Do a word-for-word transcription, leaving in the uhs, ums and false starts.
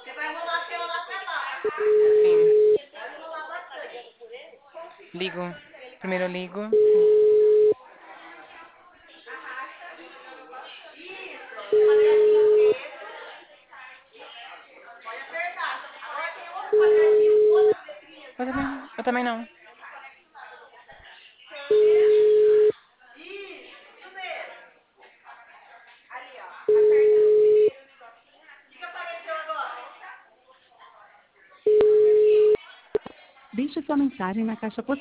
Sim. Ligo. Primeiro eu ligo. Eu também, eu também não. Deixe sua mensagem na caixa postal.